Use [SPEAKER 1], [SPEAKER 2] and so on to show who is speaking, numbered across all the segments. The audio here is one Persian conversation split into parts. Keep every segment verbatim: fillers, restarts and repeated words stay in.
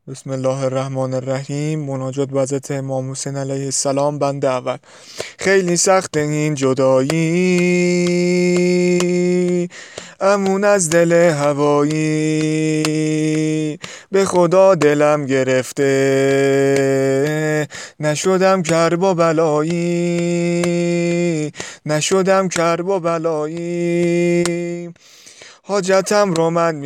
[SPEAKER 1] بسم الله الرحمن الرحیم. مناجات به حضرت امام حسین علیه السلام. بند اول. خیلی سخت این جدایی، امون از دل هوایی، به خدا دلم گرفته، نشدم کرب و بلایی، نشدم کرب و بلایی. حاجتم رو من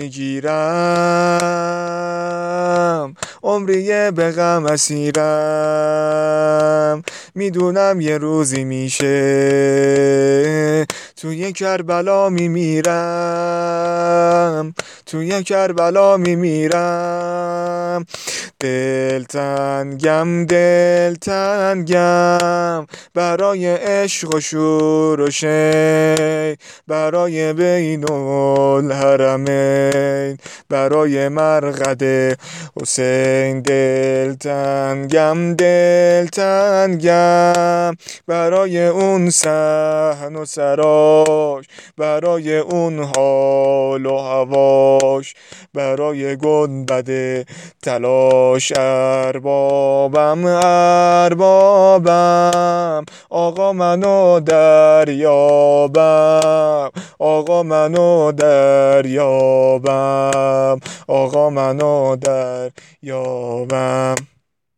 [SPEAKER 1] میگیرم، عمریه به غم اسیرم، میدونم یه روزی میشه توی کربلا میمیرم، توی کربلا میمیرم. دلتنگم دلتنگم برای عشق و شور و شی، برای بین الحرمین، برای مرقد حسین. دلتنگم دلتنگم برای اون صحن و سراش، برای اون حال و هواش، برای گنبد تلاش. اربابم اربابم آقا منو دریابم، آقا منو دریابم، آقا منو دریابم.